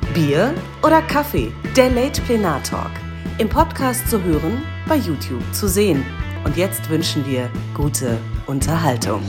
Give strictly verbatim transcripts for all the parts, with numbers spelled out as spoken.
Bier oder Kaffee? Der Late Plenar Talk. Im Podcast zu hören, bei YouTube zu sehen. Und jetzt wünschen wir gute Unterhaltung.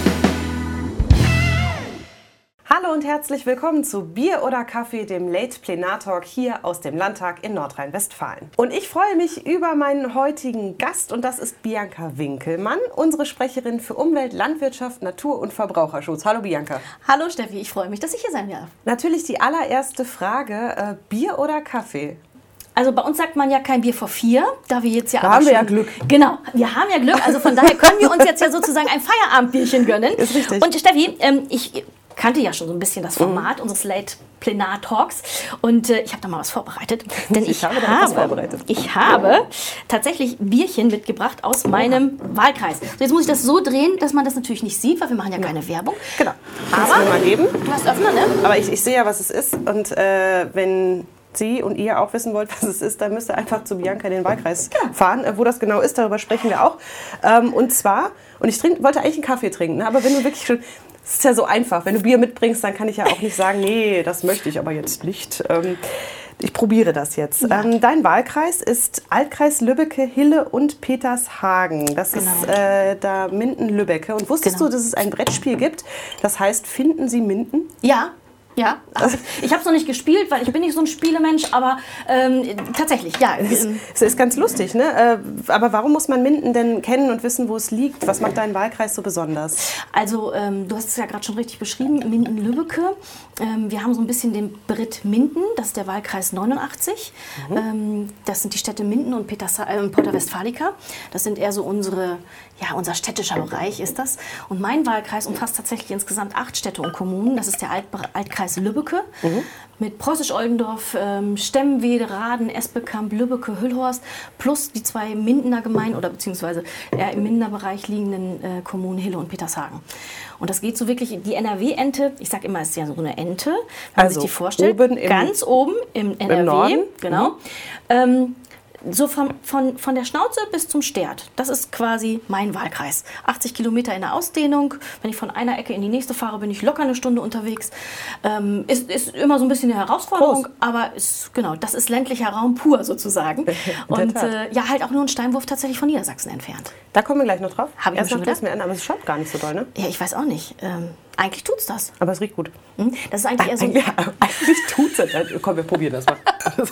Hallo und herzlich willkommen zu Bier oder Kaffee, dem Late Plenar Talk hier aus dem Landtag in Nordrhein-Westfalen. Und ich freue mich über meinen heutigen Gast und das ist Bianca Winkelmann, unsere Sprecherin für Umwelt, Landwirtschaft, Natur und Verbraucherschutz. Hallo Bianca. Hallo Steffi, ich freue mich, dass ich hier sein darf. Natürlich die allererste Frage, äh, Bier oder Kaffee? Also bei uns sagt man ja kein Bier vor vier, da wir jetzt ja da aber haben schon, wir ja Glück. Genau, wir haben ja Glück, also von daher können wir uns jetzt ja sozusagen ein Feierabendbierchen gönnen. Ist richtig. Und Steffi, ähm, ich kannte ja schon so ein bisschen das Format mhm. unseres Late Plenar Talks und äh, ich habe da mal was vorbereitet. Denn ich, ich habe, da habe, was vorbereitet. ich habe tatsächlich Bierchen mitgebracht aus meinem oh. Wahlkreis. So, jetzt muss ich das so drehen, dass man das natürlich nicht sieht, weil wir machen ja keine ja. Werbung. Genau. Kannst du mir mal geben? Du hast Öffner, ne? Aber ich, ich sehe ja, was es ist und äh, wenn Sie und ihr auch wissen wollt, was es ist, dann müsst ihr einfach zu Bianca in den Wahlkreis genau. fahren. Wo das genau ist, darüber sprechen wir auch. Ähm, und zwar, und ich trink, wollte eigentlich einen Kaffee trinken, ne? Aber wenn du wirklich schon, es ist ja so einfach, wenn du Bier mitbringst, dann kann ich ja auch nicht sagen, nee, das möchte ich aber jetzt nicht. Ähm, ich probiere das jetzt. Ja. Ähm, dein Wahlkreis ist Altkreis Lübbecke, Hille und Petershagen. Das genau. ist äh, da Minden-Lübbecke. Und wusstest genau. du, dass es ein Brettspiel gibt, das heißt Finden Sie Minden? Ja. Ja, also ich habe es noch nicht gespielt, weil ich bin nicht so ein Spielemensch, aber ähm, tatsächlich, ja. Es, es ist ganz lustig, ne? Aber warum muss man Minden denn kennen und wissen, wo es liegt? Was macht deinen Wahlkreis so besonders? Also ähm, du hast es ja gerade schon richtig beschrieben, Minden-Lübbecke. Ähm, wir haben so ein bisschen den Brit Minden, das ist der Wahlkreis neunundachtzig. Mhm. Ähm, das sind die Städte Minden und Peters- äh, Porta Westfalica. Das sind eher so unsere, ja, unser städtischer Bereich ist das. Und mein Wahlkreis umfasst tatsächlich insgesamt acht Städte und Kommunen. Das ist der Alt- Altkreis Lübbecke mhm. mit Preußisch-Oldendorf, ähm, Stemwede, Raden, Esbekamp, Lübbecke, Hüllhorst plus die zwei Mindener Gemeinden oder beziehungsweise eher im Mindener Bereich liegenden äh, Kommunen Hille und Petershagen. Und das geht so wirklich, die N R W-Ente, ich sage immer, es ist ja so eine Ente, wenn man also sich die vorstellt, oben im, ganz oben im N R W, im Norden. Genau. Mhm. Ähm, So von, von, von der Schnauze bis zum Stert. Das ist quasi mein Wahlkreis. achtzig Kilometer in der Ausdehnung. Wenn ich von einer Ecke in die nächste fahre, bin ich locker eine Stunde unterwegs. Ähm, ist, ist immer so ein bisschen eine Herausforderung, Groß. aber ist, genau, das ist ländlicher Raum pur sozusagen. Und äh, ja, halt auch nur ein Steinwurf tatsächlich von Niedersachsen entfernt. Da kommen wir gleich noch drauf. Hab ich Erst schon noch das mir an, aber es schaut gar nicht so doll, ne? Ja, ich weiß auch nicht. Ähm, eigentlich tut's das. Aber es riecht gut. Das ist eigentlich eher so... Eigentlich, eigentlich tut's es. Komm, wir probieren das mal.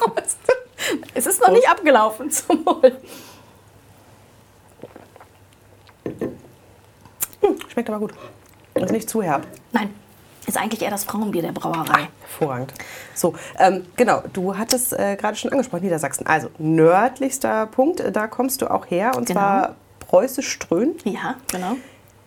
Es ist noch nicht abgelaufen zum Wohl. Hm, schmeckt aber gut. Ist nicht zu herb. Nein, ist eigentlich eher das Frauenbier der Brauerei. Hervorragend. So, ähm, genau, du hattest äh, gerade schon angesprochen, Niedersachsen. Also nördlichster Punkt, da kommst du auch her, und genau. zwar Preußisch-Ströhen. Ja, genau.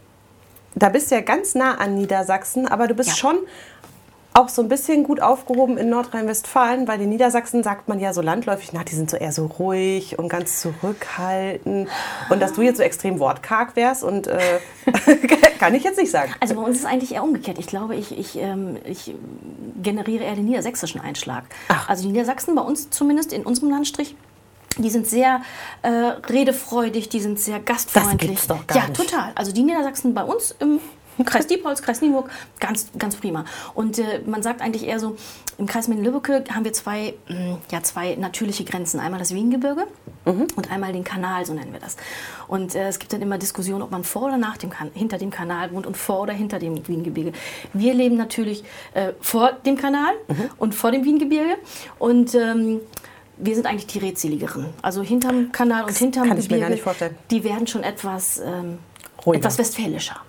Da bist du ja ganz nah an Niedersachsen, aber du bist ja. schon auch so ein bisschen gut aufgehoben in Nordrhein-Westfalen, weil in Niedersachsen sagt man ja so landläufig, na, die sind so eher so ruhig und ganz zurückhaltend. Und dass du jetzt so extrem wortkarg wärst, und äh, kann ich jetzt nicht sagen. Also bei uns ist es eigentlich eher umgekehrt. Ich glaube, ich, ich, ähm, ich generiere eher den niedersächsischen Einschlag. Ach. Also die Niedersachsen bei uns zumindest, in unserem Landstrich, die sind sehr äh, redefreudig, die sind sehr gastfreundlich. Das gibt's doch gar ja, nicht. total. Also die Niedersachsen bei uns im Kreis Diepholz, Kreis Nienburg, ganz, ganz prima. Und äh, man sagt eigentlich eher so, im Kreis Minden-Lübbecke haben wir zwei, mh, ja, zwei natürliche Grenzen. Einmal das Wiehengebirge mhm. und einmal den Kanal, so nennen wir das. Und äh, es gibt dann immer Diskussionen, ob man vor oder nach dem kan- hinter dem Kanal wohnt und vor oder hinter dem Wiehengebirge. Wir leben natürlich äh, vor dem Kanal mhm. und vor dem Wiehengebirge. Und ähm, wir sind eigentlich die redseligeren. Also hinterm Kanal und das hinterm kann ich Gebirge, mir gar nicht vorstellen. Die werden schon etwas, ähm, ruhiger. Etwas westfälischer.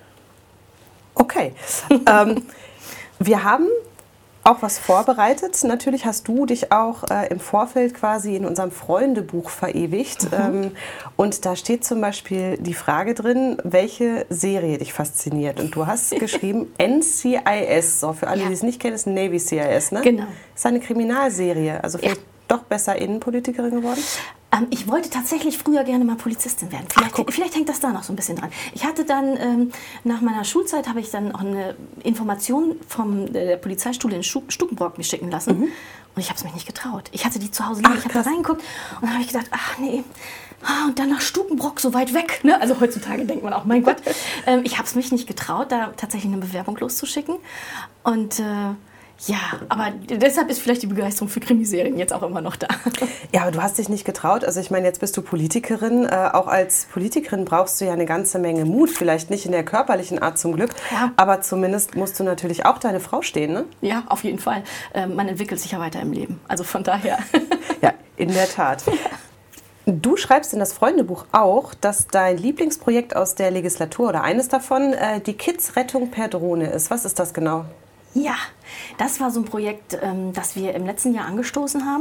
Okay. ähm, wir haben auch was vorbereitet. Natürlich hast du dich auch äh, im Vorfeld quasi in unserem Freundebuch verewigt. Mhm. Ähm, und da steht zum Beispiel die Frage drin, welche Serie dich fasziniert. Und du hast geschrieben N C I S. So, für alle, ja. die es nicht kennen, ist Navy C I S, ne? Genau. Das ist eine Kriminalserie. Also vielleicht ja. doch besser Innenpolitikerin geworden? Ähm, ich wollte tatsächlich früher gerne mal Polizistin werden. Vielleicht, Ach, vielleicht hängt das da noch so ein bisschen dran. Ich hatte dann, ähm, nach meiner Schulzeit, habe ich dann auch eine Information von der Polizeischule in Stukenbrock mir schicken lassen. Mhm. Und ich habe es mich nicht getraut. Ich hatte die zu Hause liegen, ich habe da reingeguckt und dann habe ich gedacht, ach nee, ah, und dann nach Stukenbrock, so weit weg. Ne? Also heutzutage denkt man auch, mein Gott. ähm, ich habe es mich nicht getraut, da tatsächlich eine Bewerbung loszuschicken. Und äh, Ja, aber deshalb ist vielleicht die Begeisterung für Krimiserien jetzt auch immer noch da. Ja, aber du hast dich nicht getraut. Also ich meine, jetzt bist du Politikerin. Äh, auch als Politikerin brauchst du ja eine ganze Menge Mut. Vielleicht nicht in der körperlichen Art zum Glück, ja. aber zumindest musst du natürlich auch deine Frau stehen, ne? Ja, auf jeden Fall. Ähm, man entwickelt sich ja weiter im Leben. Also von daher. Ja, in der Tat. Du schreibst in das Freundebuch auch, dass dein Lieblingsprojekt aus der Legislatur oder eines davon äh, die Kids-Rettung per Drohne ist. Was ist das genau? Ja, das war so ein Projekt, ähm, das wir im letzten Jahr angestoßen haben.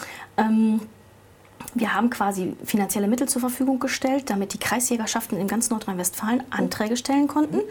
Ähm, wir haben quasi finanzielle Mittel zur Verfügung gestellt, damit die Kreisjägerschaften in ganz Nordrhein-Westfalen Anträge stellen konnten,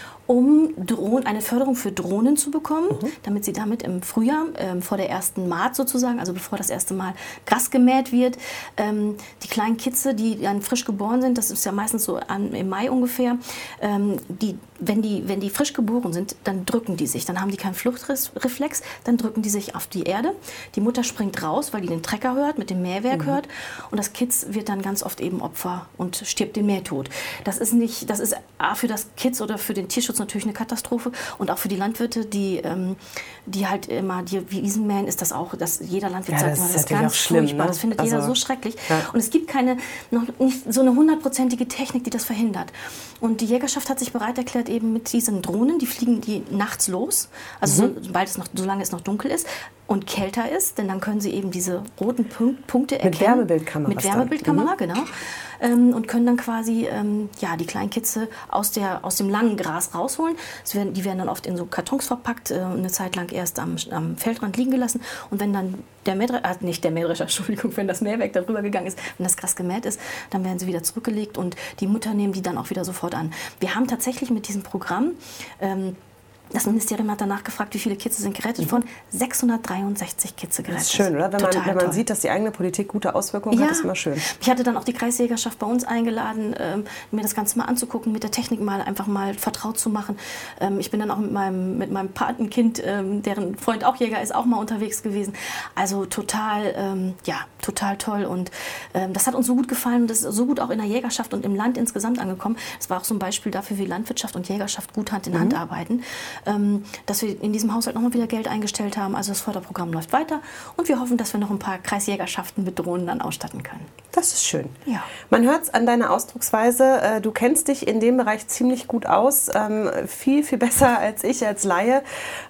um Drohnen, eine Förderung für Drohnen zu bekommen, mhm. damit sie damit im Frühjahr, ähm, vor der ersten Maat sozusagen, also bevor das erste Mal Gras gemäht wird, ähm, die kleinen Kitze, die dann frisch geboren sind, das ist ja meistens so an, im Mai ungefähr, ähm, die, wenn, die, wenn die frisch geboren sind, dann drücken die sich, dann haben die keinen Fluchtreflex, dann drücken die sich auf die Erde. Die Mutter springt raus, weil die den Trecker hört, mit dem Mähwerk mhm. hört, und das Kitz wird dann ganz oft eben Opfer und stirbt den Mähtod. Das ist nicht, das ist A, für das Kitz oder für den Tierschutz natürlich eine Katastrophe, und auch für die Landwirte, die, ähm, die halt immer die Wiesen mähen, ist das auch, dass jeder Landwirt ja, sagt, das, das ist ist ganz schlimm, furchtbar, ne? Das findet also, jeder so schrecklich. Ja. Und es gibt keine, noch nicht so eine hundertprozentige Technik, die das verhindert. Und die Jägerschaft hat sich bereit erklärt, eben mit diesen Drohnen, die fliegen die nachts los, also mhm. so, sobald es noch, solange es noch dunkel ist und kälter ist, denn dann können sie eben diese roten Punkt, Punkte erkennen. Mit Wärmebildkamera. Mit Wärmebildkamera, mhm. genau. Ähm, und können dann quasi ähm, ja, die Kleinkitze aus, der, aus dem langen Gras rausholen. Es werden, die werden dann oft in so Kartons verpackt, äh, eine Zeit lang erst am, am Feldrand liegen gelassen. Und wenn dann der Mähdrescher, äh, nicht der Mähdrescher, Entschuldigung, wenn das Mähwerk darüber gegangen ist, wenn das Gras gemäht ist, dann werden sie wieder zurückgelegt und die Mutter nehmen die dann auch wieder sofort an. Wir haben tatsächlich mit diesem Programm, ähm, das Ministerium hat danach gefragt, wie viele Kitze sind gerettet worden. sechshundertdreiundsechzig Kitze gerettet. Das ist schön, oder? Wenn man, wenn man sieht, dass die eigene Politik gute Auswirkungen ja. hat, ist immer schön. Ich hatte dann auch die Kreisjägerschaft bei uns eingeladen, ähm, mir das Ganze mal anzugucken, mit der Technik mal einfach mal vertraut zu machen. Ähm, ich bin dann auch mit meinem, mit meinem Patenkind, ähm, deren Freund auch Jäger ist, auch mal unterwegs gewesen. Also total, ähm, ja, total toll. Und ähm, das hat uns so gut gefallen und das ist so gut auch in der Jägerschaft und im Land insgesamt angekommen. Das war auch so ein Beispiel dafür, wie Landwirtschaft und Jägerschaft gut Hand in Hand mhm. arbeiten. Ähm, dass wir in diesem Haushalt nochmal wieder Geld eingestellt haben. Also das Förderprogramm läuft weiter und wir hoffen, dass wir noch ein paar Kreisjägerschaften mit Drohnen dann ausstatten können. Das ist schön. Ja. Man hört es an deiner Ausdrucksweise, du kennst dich in dem Bereich ziemlich gut aus, viel, viel besser als ich als Laie.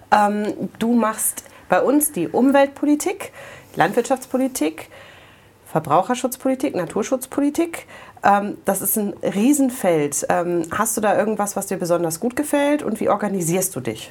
Du machst bei uns die Umweltpolitik, Landwirtschaftspolitik, Verbraucherschutzpolitik, Naturschutzpolitik. Das ist ein Riesenfeld. Hast du da irgendwas, was dir besonders gut gefällt und wie organisierst du dich?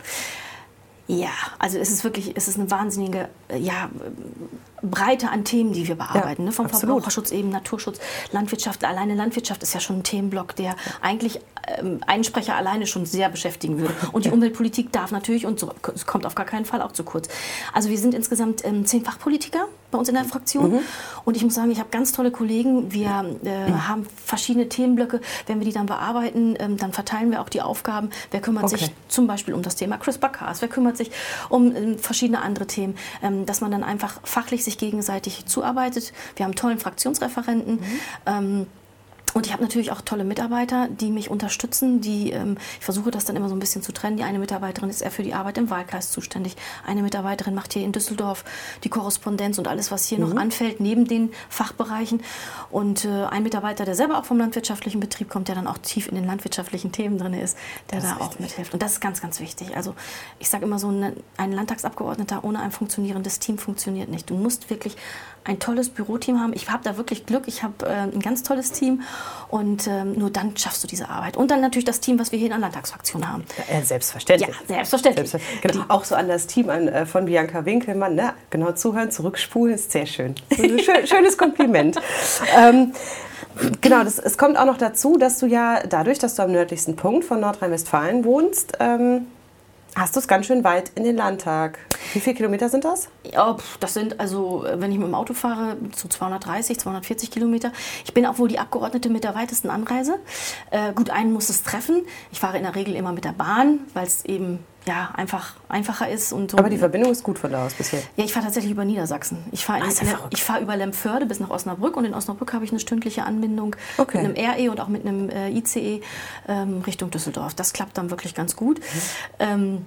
Ja, also es ist wirklich, es ist eine wahnsinnige ja, Breite an Themen, die wir bearbeiten. Ja, ne? Vom absolut. Verbraucherschutz eben, Naturschutz, Landwirtschaft. Alleine Landwirtschaft ist ja schon ein Themenblock, der eigentlich ähm, einen Sprecher alleine schon sehr beschäftigen würde. Und die ja. Umweltpolitik darf natürlich, und so, es kommt auf gar keinen Fall auch zu kurz. Also wir sind insgesamt ähm, zehn Fachpolitiker bei uns in der Fraktion. Mhm. Und ich muss sagen, ich habe ganz tolle Kollegen. Wir äh, mhm. haben verschiedene Themenblöcke. Wenn wir die dann bearbeiten, ähm, dann verteilen wir auch die Aufgaben. Wer kümmert okay. sich zum Beispiel um das Thema CRISPR-Cas? Wer kümmert sich um ähm, verschiedene andere Themen? Ähm, dass man dann einfach fachlich sich gegenseitig zuarbeitet. Wir haben einen tollen Fraktionsreferenten. Mhm. Ähm, Und ich habe natürlich auch tolle Mitarbeiter, die mich unterstützen. Die, ähm, ich versuche das dann immer so ein bisschen zu trennen. Die eine Mitarbeiterin ist eher für die Arbeit im Wahlkreis zuständig. Eine Mitarbeiterin macht hier in Düsseldorf die Korrespondenz und alles, was hier mhm. noch anfällt, neben den Fachbereichen. Und äh, ein Mitarbeiter, der selber auch vom landwirtschaftlichen Betrieb kommt, der dann auch tief in den landwirtschaftlichen Themen drin ist, der da auch mithilft. Und das ist ganz, ganz wichtig. Also ich sage immer so, ein, ein Landtagsabgeordneter ohne ein funktionierendes Team funktioniert nicht. Du musst wirklich ein tolles Büroteam haben. Ich habe da wirklich Glück. Ich habe äh, ein ganz tolles Team und ähm, nur dann schaffst du diese Arbeit. Und dann natürlich das Team, was wir hier in der Landtagsfraktion haben. Ja, selbstverständlich. Ja, selbstverständlich. selbstverständlich. Genau. Auch so an das Team an, äh, von Bianca Winkelmann. Ne? Genau, zuhören, zurückspulen ist sehr schön. Ein schön, schönes Kompliment. ähm, genau, das, es kommt auch noch dazu, dass du ja dadurch, dass du am nördlichsten Punkt von Nordrhein-Westfalen wohnst, ähm, hast du es ganz schön weit in den Landtag. Wie viele Kilometer sind das? Ja, das sind also, wenn ich mit dem Auto fahre, so zweihundertdreißig, zweihundertvierzig Kilometer. Ich bin auch wohl die Abgeordnete mit der weitesten Anreise. Äh, gut, einen muss es treffen. Ich fahre in der Regel immer mit der Bahn, weil es eben ja, einfach, einfacher ist. Und so. Aber die Verbindung ist gut von da aus bisher? Ja, ich fahre tatsächlich über Niedersachsen. Ich fahre ah, fahr über Lemförde bis nach Osnabrück und in Osnabrück habe ich eine stündliche Anbindung okay. mit einem R E und auch mit einem äh, I C E ähm, Richtung Düsseldorf. Das klappt dann wirklich ganz gut. Mhm. Ähm,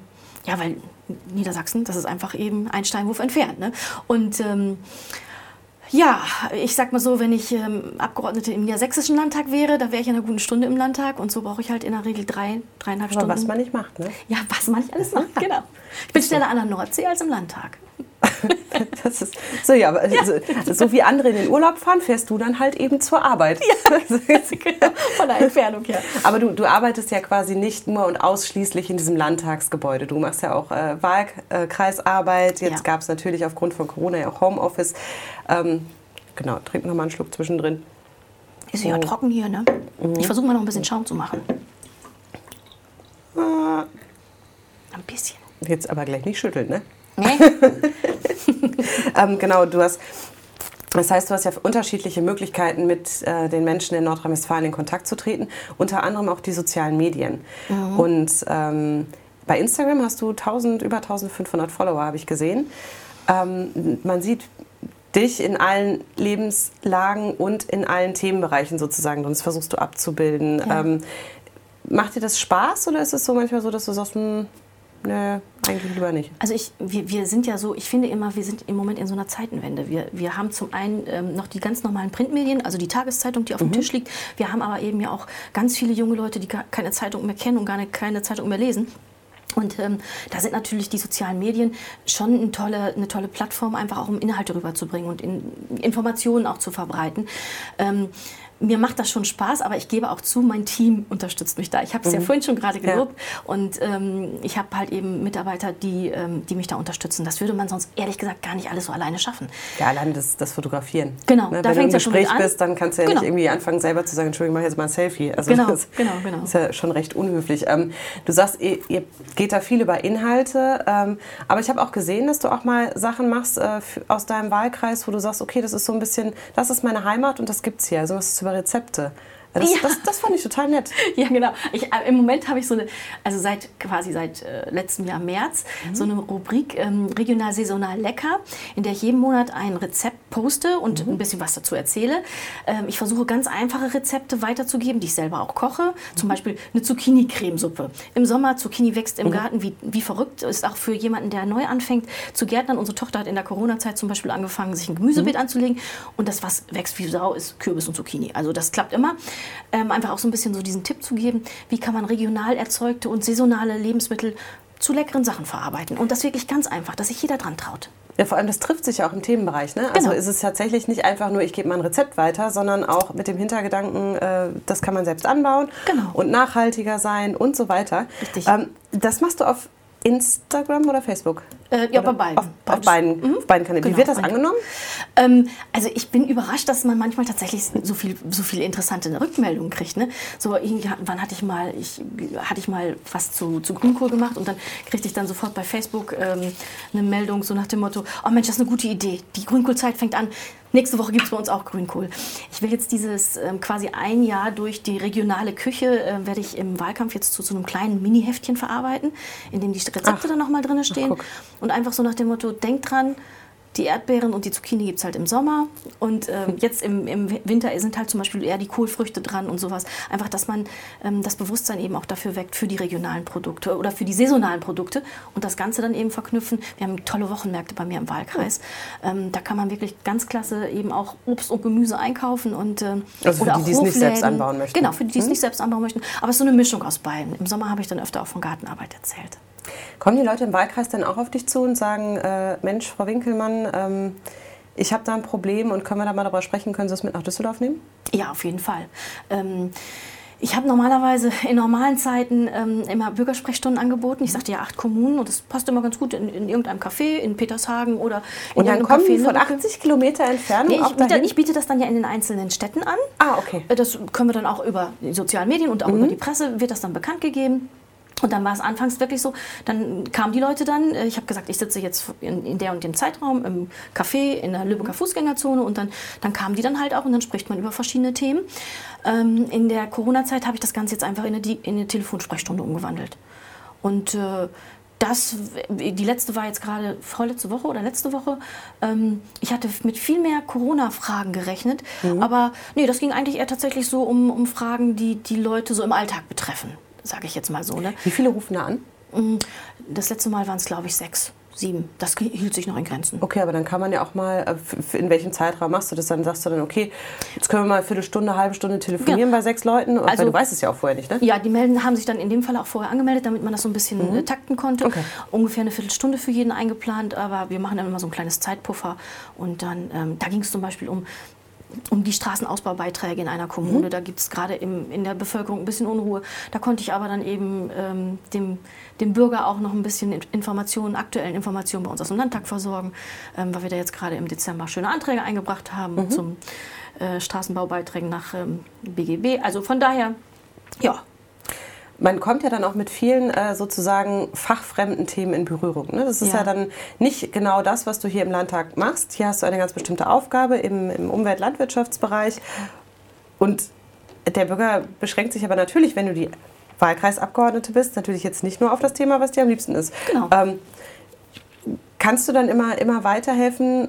Ja, weil Niedersachsen, das ist einfach eben ein Steinwurf entfernt. Ne? Und ähm, ja, ich sag mal so, wenn ich ähm, Abgeordnete im Niedersächsischen Landtag wäre, da wäre ich in einer guten Stunde im Landtag und so brauche ich halt in der Regel drei, dreieinhalb Aber Stunden. was man nicht macht, ne? Ja, was man nicht alles macht, genau. Ich bin schneller an der Nordsee als im Landtag. Das ist, so, ja, aber ja. So, so wie andere in den Urlaub fahren, fährst du dann halt eben zur Arbeit. Ja, genau, von der Entfernung her. Aber du, du arbeitest ja quasi nicht nur und ausschließlich in diesem Landtagsgebäude. Du machst ja auch äh, Wahlkreisarbeit. Jetzt ja. gab es natürlich aufgrund von Corona ja auch Homeoffice. Ähm, genau, trink noch mal einen Schluck zwischendrin. Ist ja oh. trocken hier, ne? Mhm. Ich versuche mal noch ein bisschen Schaum zu machen. Ah. Ein bisschen. Jetzt aber gleich nicht schütteln, ne? Nee. ähm, genau, du hast, das heißt, du hast ja unterschiedliche Möglichkeiten, mit äh, den Menschen in Nordrhein-Westfalen in Kontakt zu treten, unter anderem auch die sozialen Medien. Mhm. Und ähm, bei Instagram hast du tausend, über eintausendfünfhundert Follower, habe ich gesehen. Ähm, man sieht dich in allen Lebenslagen und in allen Themenbereichen sozusagen, sonst versuchst du abzubilden. Ja. Ähm, macht dir das Spaß oder ist es so manchmal so, dass du sagst, hm, nee, eigentlich lieber nicht? Also ich, wir, wir sind ja so, ich finde immer, wir sind im Moment in so einer Zeitenwende. Wir, wir haben zum einen ähm, noch die ganz normalen Printmedien, also die Tageszeitung, die auf dem mhm. Tisch liegt. Wir haben aber eben ja auch ganz viele junge Leute, die gar keine Zeitung mehr kennen und gar nicht, keine Zeitung mehr lesen. Und ähm, da sind natürlich die sozialen Medien schon eine tolle, eine tolle Plattform, einfach auch um Inhalte rüberzubringen und in, Informationen auch zu verbreiten. Ähm, Mir macht das schon Spaß, aber ich gebe auch zu, mein Team unterstützt mich da. Ich habe es mhm. ja vorhin schon gerade gelobt. Ja. Und ähm, ich habe halt eben Mitarbeiter, die, ähm, die mich da unterstützen. Das würde man sonst ehrlich gesagt gar nicht alles so alleine schaffen. Ja, allein das, das Fotografieren. Genau, ne? da Wenn du im ja schon Gespräch an. bist, dann kannst du ja genau. nicht irgendwie anfangen, selber zu sagen, Entschuldigung, mach jetzt mal ein Selfie. Also genau, das genau, genau. ist ja schon recht unhöflich. Ähm, du sagst, ihr, ihr geht da viel über Inhalte. Ähm, aber ich habe auch gesehen, dass du auch mal Sachen machst äh, aus deinem Wahlkreis, wo du sagst, okay, das ist so ein bisschen, das ist meine Heimat und das gibt's hier. Also was ist über Rezepte? Das, ja. das, das fand ich total nett. Ja, genau. Ich, äh, im Moment habe ich so eine, also seit quasi seit äh, letztem Jahr März, mhm. so eine Rubrik ähm, regional saisonal lecker, in der ich jeden Monat ein Rezept poste und mhm. ein bisschen was dazu erzähle. Ähm, ich versuche ganz einfache Rezepte weiterzugeben, die ich selber auch koche. Mhm. Zum Beispiel eine Zucchini-Cremesuppe. Im Sommer, Zucchini wächst im mhm. Garten wie, wie verrückt. Ist auch für jemanden, der neu anfängt zu gärtnern. Unsere Tochter hat in der Corona-Zeit zum Beispiel angefangen, sich ein Gemüsebeet mhm. anzulegen. Und das, was wächst wie Sau, ist Kürbis und Zucchini. Also das klappt immer. Ähm, einfach auch so ein bisschen so diesen Tipp zu geben, wie kann man regional erzeugte und saisonale Lebensmittel zu leckeren Sachen verarbeiten. Und das wirklich ganz einfach, dass sich jeder dran traut. Ja, vor allem das trifft sich ja auch im Themenbereich. Ne? Also genau. ist es tatsächlich nicht einfach nur, ich gebe mal ein Rezept weiter, sondern auch mit dem Hintergedanken, äh, das kann man selbst anbauen genau. und nachhaltiger sein und so weiter. Richtig. Ähm, das machst du auf Instagram oder Facebook? Äh, ja, oder? bei beiden. Auf, auf beiden, mhm. auf beiden Kanälen. Genau, Wie wird das angenommen? Ähm, also ich bin überrascht, dass man manchmal tatsächlich so viel, so viele interessante Rückmeldungen kriegt. Ne? So, wann hatte ich mal, ich, hatte ich mal was zu, zu Grünkohl gemacht und dann kriegte ich dann sofort bei Facebook ähm, eine Meldung so nach dem Motto, oh Mensch, das ist eine gute Idee, die Grünkohlzeit fängt an. Nächste Woche gibt es bei uns auch Grünkohl. Ich will jetzt dieses ähm, quasi ein Jahr durch die regionale Küche, äh, werde ich im Wahlkampf jetzt zu so einem kleinen Mini-Heftchen verarbeiten, in dem die Rezepte Ach. dann nochmal drin stehen. Ach, und einfach so nach dem Motto, denkt dran, die Erdbeeren und die Zucchini gibt es halt im Sommer und ähm, jetzt im, im Winter sind halt zum Beispiel eher die Kohlfrüchte dran und sowas. Einfach, dass man ähm, das Bewusstsein eben auch dafür weckt für die regionalen Produkte oder für die saisonalen Produkte und das Ganze dann eben verknüpfen. Wir haben tolle Wochenmärkte bei mir im Wahlkreis. Ähm, da kann man wirklich ganz klasse eben auch Obst und Gemüse einkaufen. Und, ähm, also für oder die, auch die es nicht selbst anbauen möchten. Genau, für die, die es hm? nicht selbst anbauen möchten. Aber es ist so eine Mischung aus beiden. Im Sommer habe ich dann öfter auch von Gartenarbeit erzählt. Kommen die Leute im Wahlkreis dann auch auf dich zu und sagen, äh, Mensch, Frau Winkelmann, ähm, ich habe da ein Problem und können wir da mal darüber sprechen, können Sie es mit nach Düsseldorf nehmen? Ja, auf jeden Fall. Ähm, ich habe normalerweise in normalen Zeiten ähm, immer Bürgersprechstunden angeboten. Ich sagte ja acht Kommunen und das passt immer ganz gut in, in irgendeinem Café, in Petershagen oder in und dann kommen Café die von achtzig Kilometer Entfernung nee, ich, auch biete, dahin? ich biete das dann ja in den einzelnen Städten an. Ah, okay. Das können wir dann auch über die sozialen Medien und auch mhm. über die Presse wird das dann bekannt gegeben. Und dann war es anfangs wirklich so, dann kamen die Leute dann, ich habe gesagt, ich sitze jetzt in, in der und dem Zeitraum im Café in der Lübecker Fußgängerzone und dann, dann kamen die dann halt auch und dann spricht man über verschiedene Themen. Ähm, in der Corona-Zeit habe ich das Ganze jetzt einfach in eine, in eine Telefonsprechstunde umgewandelt. Und äh, das, die letzte war jetzt gerade vorletzte Woche oder letzte Woche. Ähm, ich hatte mit viel mehr Corona-Fragen gerechnet, mhm. aber nee, das ging eigentlich eher tatsächlich so um, um Fragen, die die Leute so im Alltag betreffen. Sage ich jetzt mal so. Ne? Wie viele rufen da an? Das letzte Mal waren es, glaube ich, sechs. Sieben. Das hielt sich noch in Grenzen. Okay, aber dann kann man ja auch mal, in welchem Zeitraum machst du das? Dann sagst du dann, okay, jetzt können wir mal eine Viertelstunde, eine halbe Stunde telefonieren ja. bei sechs Leuten. Also, weil du weißt es ja auch vorher nicht, ne? Ja, die melden, haben sich dann in dem Fall auch vorher angemeldet, damit man das so ein bisschen mhm. takten konnte. Okay. Ungefähr eine Viertelstunde für jeden eingeplant, aber wir machen dann immer so ein kleines Zeitpuffer. Und dann, ähm, da ging es zum Beispiel um um die Straßenausbaubeiträge in einer Kommune. Mhm. Da gibt es gerade in der Bevölkerung ein bisschen Unruhe. Da konnte ich aber dann eben ähm, dem, dem Bürger auch noch ein bisschen Informationen, aktuellen Informationen bei uns aus dem Landtag versorgen, ähm, weil wir da jetzt gerade im Dezember schöne Anträge eingebracht haben mhm. zum äh, Straßenbaubeiträgen nach ähm, B G B. Also von daher, ja. Man kommt ja dann auch mit vielen äh, sozusagen fachfremden Themen in Berührung. Ne? Das ist ja. ja dann nicht genau das, was du hier im Landtag machst. Hier hast du eine ganz bestimmte Aufgabe im, im Umwelt-Landwirtschaftsbereich. Und der Bürger beschränkt sich aber natürlich, wenn du die Wahlkreisabgeordnete bist, natürlich jetzt nicht nur auf das Thema, was dir am liebsten ist. Genau. Ähm, kannst du dann immer, immer weiterhelfen?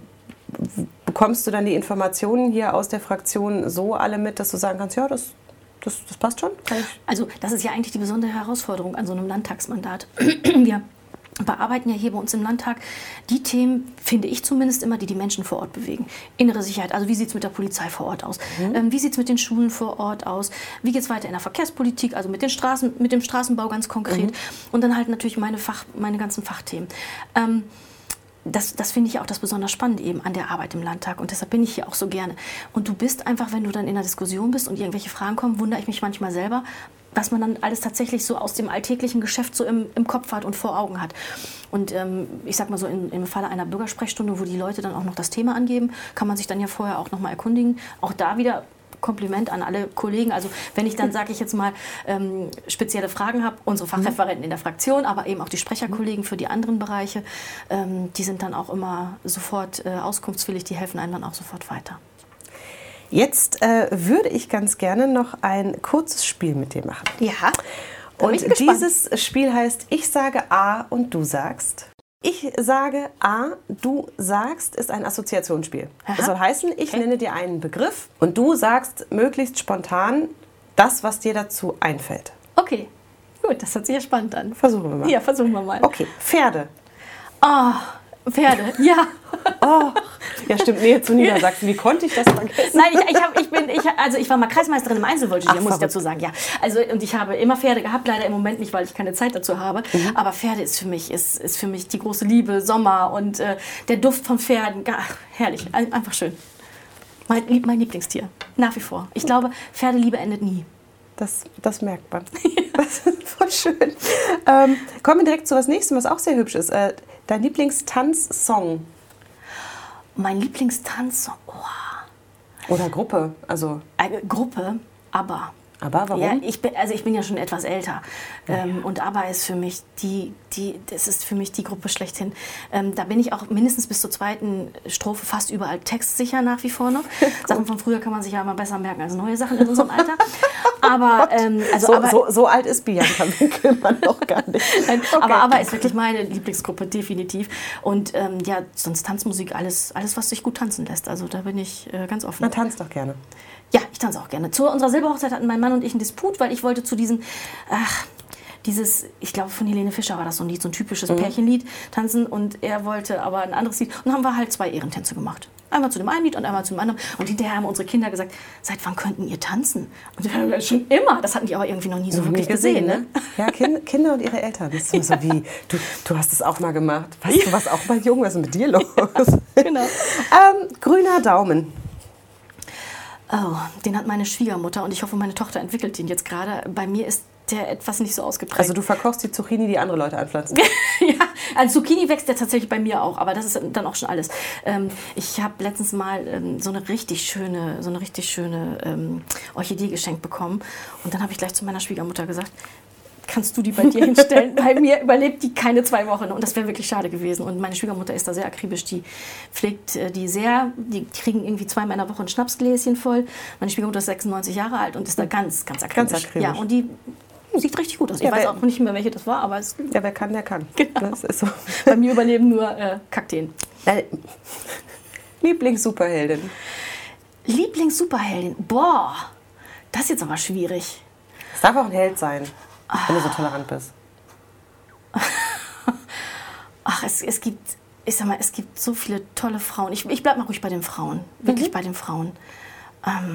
Bekommst du dann die Informationen hier aus der Fraktion so alle mit, dass du sagen kannst, ja, das Das, das passt schon? Also das ist ja eigentlich die besondere Herausforderung an so einem Landtagsmandat. Wir bearbeiten ja hier bei uns im Landtag die Themen, finde ich zumindest immer, die die Menschen vor Ort bewegen. Innere Sicherheit, also wie sieht es mit der Polizei vor Ort aus? Mhm. Ähm, wie sieht es mit den Schulen vor Ort aus? Wie geht es weiter in der Verkehrspolitik, also mit den Straßen, mit dem Straßenbau ganz konkret? Mhm. Und dann halt natürlich meine, Fach, meine ganzen Fachthemen. Ähm, Das, das finde ich auch das besonders spannend eben an der Arbeit im Landtag und deshalb bin ich hier auch so gerne. Und du bist einfach, wenn du dann in einer Diskussion bist und irgendwelche Fragen kommen, wundere ich mich manchmal selber, was man dann alles tatsächlich so aus dem alltäglichen Geschäft so im, im Kopf hat und vor Augen hat. Und ähm, ich sag mal so, in, im Falle einer Bürgersprechstunde, wo die Leute dann auch noch das Thema angeben, kann man sich dann ja vorher auch noch mal erkundigen. Auch da wieder Kompliment an alle Kollegen. Also wenn ich dann, sage ich jetzt mal, ähm, spezielle Fragen habe, unsere Fachreferenten in der Fraktion, aber eben auch die Sprecherkollegen für die anderen Bereiche, ähm, die sind dann auch immer sofort äh, auskunftswillig, die helfen einem dann auch sofort weiter. Jetzt äh, würde ich ganz gerne noch ein kurzes Spiel mit dir machen. Ja. Und dieses Spiel heißt, ich sage A und du sagst. Ich sage A, du sagst, ist ein Assoziationsspiel. Aha. Das soll heißen, ich okay. nenne dir einen Begriff und du sagst möglichst spontan das, was dir dazu einfällt. Okay, gut, das hört sich ja spannend an. Versuchen wir mal. Ja, versuchen wir mal. Okay, Pferde. Oh, Pferde, ja. Oh, ja stimmt, Nähe zu Niedersachsen. Wie konnte ich das vergessen? Nein, ich, ich, hab, ich, bin, ich, also ich war mal Kreismeisterin im Einzelvoltigieren, muss ich dazu sagen. Ja. Also, und ich habe immer Pferde gehabt, leider im Moment nicht, weil ich keine Zeit dazu habe. Mhm. Aber Pferde ist für mich, ist, ist für mich die große Liebe, Sommer und äh, der Duft von Pferden. Ach, herrlich, einfach schön. Mein, mein Lieblingstier, nach wie vor. Ich glaube, Pferdeliebe endet nie. Das, das merkt man. Das ist voll schön. Ähm, kommen wir direkt zu was Nächstem, was auch sehr hübsch ist. Äh, dein Lieblingstanzsong? Mein Lieblingstanzsong? Oh. Oder Gruppe? Also Eine Gruppe, ABBA. Aber warum? Ja, ich bin, also ich bin ja schon etwas älter. Ähm, ja. Und ABBA ist für mich die, die, das ist für mich die Gruppe schlechthin. Ähm, da bin ich auch mindestens bis zur zweiten Strophe fast überall textsicher nach wie vor noch. Sachen von früher kann man sich ja immer besser merken als neue Sachen in unserem Alter. Aber, ähm, also so, ABBA, so, so alt ist Bianca Winkelmann noch gar nicht. Nein, okay. Aber ABBA ist wirklich meine Lieblingsgruppe, definitiv. Und ähm, ja, sonst Tanzmusik, alles, alles, was sich gut tanzen lässt. Also da bin ich äh, ganz offen. Na, tanzt doch gerne. Ja, ich tanze auch gerne. Zu unserer Silberhochzeit hatten mein Mann und ich einen Disput, weil ich wollte zu diesen, ach, dieses, ich glaube von Helene Fischer war das so ein Lied, so ein typisches mhm. Pärchenlied tanzen und er wollte aber ein anderes Lied. Und dann haben wir halt zwei Ehrentänze gemacht. Einmal zu dem einen Lied und einmal zu dem anderen. Und hinterher haben unsere Kinder gesagt, seit wann könnten ihr tanzen? Und wir haben schon immer, das hatten die aber irgendwie noch nie so noch wirklich gesehen. gesehen ne? Ja, kind, Kinder und ihre Eltern. Das ist so wie, du, du hast es auch mal gemacht. Weißt ja. du, was auch mal jung, was ist mit dir los? Ja, genau. ähm, grüner Daumen. Oh, den hat meine Schwiegermutter und ich hoffe, meine Tochter entwickelt den jetzt gerade. Bei mir ist der etwas nicht so ausgeprägt. Also du verkochst die Zucchini, die andere Leute anpflanzen? Ja, also Zucchini wächst ja tatsächlich bei mir auch, aber das ist dann auch schon alles. Ähm, ich habe letztens mal ähm, so eine richtig schöne, so eine richtig schöne ähm, Orchidee geschenkt bekommen und dann habe ich gleich zu meiner Schwiegermutter gesagt, kannst du die bei dir hinstellen? Bei mir überlebt die keine zwei Wochen und das wäre wirklich schade gewesen. Und meine Schwiegermutter ist da sehr akribisch, die pflegt äh, die sehr, die kriegen irgendwie zweimal in der Woche ein Schnapsgläschen voll. Meine Schwiegermutter ist sechsundneunzig Jahre alt und ist da ganz, ganz akribisch. Ganz akribisch. Ja, und die sieht richtig gut aus. Ich ja, weiß auch nicht mehr, welche das war, aber es... Ja, wer kann, der kann. Genau. Das ist so. Bei mir überleben nur äh, Kakteen. Äh, Lieblings-Superheldin? Lieblings-Superheldin? Boah, das ist jetzt aber schwierig. Es darf auch ein Held sein, wenn du so tolerant bist. Ach, es, es gibt, ich sag mal, es gibt so viele tolle Frauen. Ich, ich bleib mal ruhig bei den Frauen, wirklich mhm. bei den Frauen. Ähm,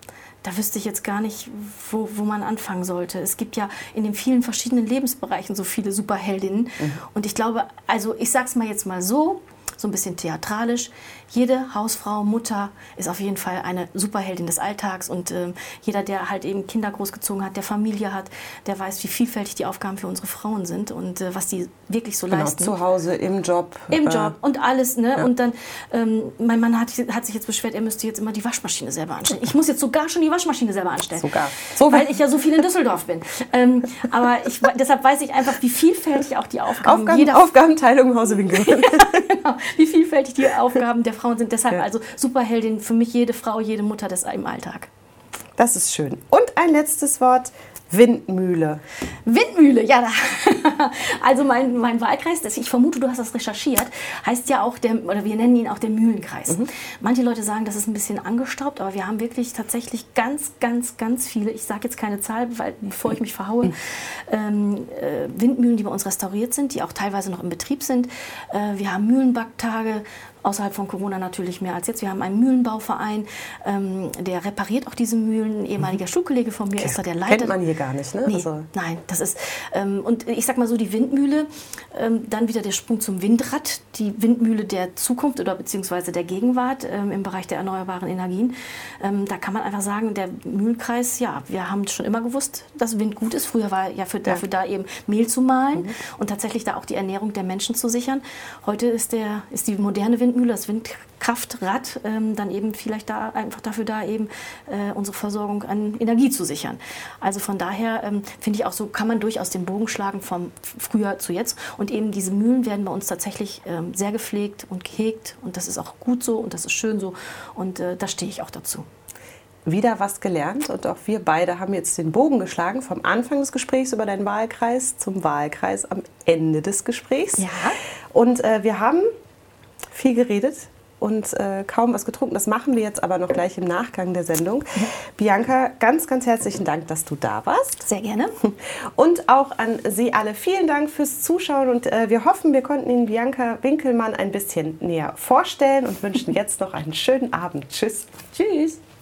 da wüsste ich jetzt gar nicht, wo, wo man anfangen sollte. Es gibt ja in den vielen verschiedenen Lebensbereichen so viele Superheldinnen. Mhm. Und ich glaube, also ich sag's mal jetzt mal so, so ein bisschen theatralisch. Jede Hausfrau, Mutter ist auf jeden Fall eine Superheldin des Alltags und äh, jeder, der halt eben Kinder großgezogen hat, der Familie hat, der weiß, wie vielfältig die Aufgaben für unsere Frauen sind und äh, was die wirklich so genau, leisten. Zu Hause, im Job. Im Job äh, und alles. Ne? Ja. Und dann, ähm, mein Mann hat, hat sich jetzt beschwert, er müsste jetzt immer die Waschmaschine selber anstellen. Ich muss jetzt sogar schon die Waschmaschine selber anstellen. Sogar. So weil ich ja so viel in Düsseldorf bin. Ähm, aber ich, deshalb weiß ich einfach, wie vielfältig auch die Aufgaben, Aufgaben jeder Aufgabenteilung im Hause Winkel. ja, genau. Wie vielfältig die Aufgaben der Frauen sind. Deshalb Ja. also Superheldin für mich jede Frau, jede Mutter des im Alltag. Das ist schön. Und ein letztes Wort, Windmühle. Windmühle, ja. Da. Also mein, mein Wahlkreis, das, ich vermute, du hast das recherchiert, heißt ja auch, der, oder wir nennen ihn auch den Mühlenkreis. Mhm. Manche Leute sagen, das ist ein bisschen angestaubt, aber wir haben wirklich tatsächlich ganz, ganz, ganz viele, ich sage jetzt keine Zahl, weil, bevor ich mich verhaue, mhm. ähm, äh, Windmühlen, die bei uns restauriert sind, die auch teilweise noch im Betrieb sind. Äh, wir haben Mühlenbacktage, außerhalb von Corona natürlich mehr als jetzt. Wir haben einen Mühlenbauverein, ähm, der repariert auch diese Mühlen. Ein ehemaliger Schulkollege von mir okay. ist da der Leiter. Kennt man hier gar nicht, ne? Nee, also. Nein, das ist, ähm, und ich sag mal so, die Windmühle, ähm, dann wieder der Sprung zum Windrad, die Windmühle der Zukunft oder beziehungsweise der Gegenwart ähm, im Bereich der erneuerbaren Energien. Ähm, da kann man einfach sagen, der Mühlenkreis, ja, wir haben schon immer gewusst, dass Wind gut ist. Früher war ja für, ja. dafür da eben Mehl zu mahlen mhm. und tatsächlich da auch die Ernährung der Menschen zu sichern. Heute ist, der, ist die moderne Windmühle, das Windkraftrad, ähm, dann eben vielleicht da einfach dafür da, eben äh, unsere Versorgung an Energie zu sichern. Also von daher ähm, finde ich auch so, kann man durchaus den Bogen schlagen vom früher zu jetzt. Und eben diese Mühlen werden bei uns tatsächlich ähm, sehr gepflegt und gehegt und das ist auch gut so und das ist schön so und äh, da stehe ich auch dazu. Wieder was gelernt und auch wir beide haben jetzt den Bogen geschlagen vom Anfang des Gesprächs über deinen Wahlkreis zum Wahlkreis am Ende des Gesprächs. Ja. Und äh, wir haben viel geredet und äh, kaum was getrunken. Das machen wir jetzt aber noch gleich im Nachgang der Sendung. Mhm. Bianca, ganz, ganz herzlichen Dank, dass du da warst. Sehr gerne. Und auch an Sie alle vielen Dank fürs Zuschauen und äh, wir hoffen, wir konnten Ihnen Bianca Winkelmann ein bisschen näher vorstellen und wünschen jetzt noch einen schönen Abend. Tschüss. Tschüss.